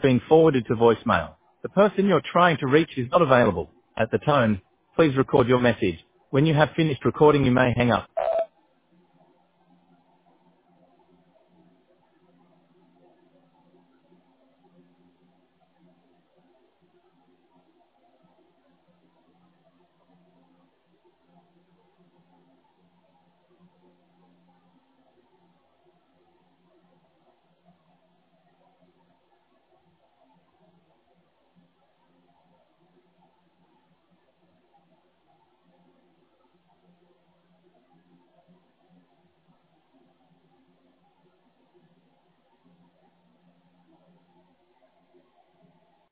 being forwarded to voicemail. The person you're trying to reach is not available. At the tone, please record your message. When you have finished recording, you may hang up.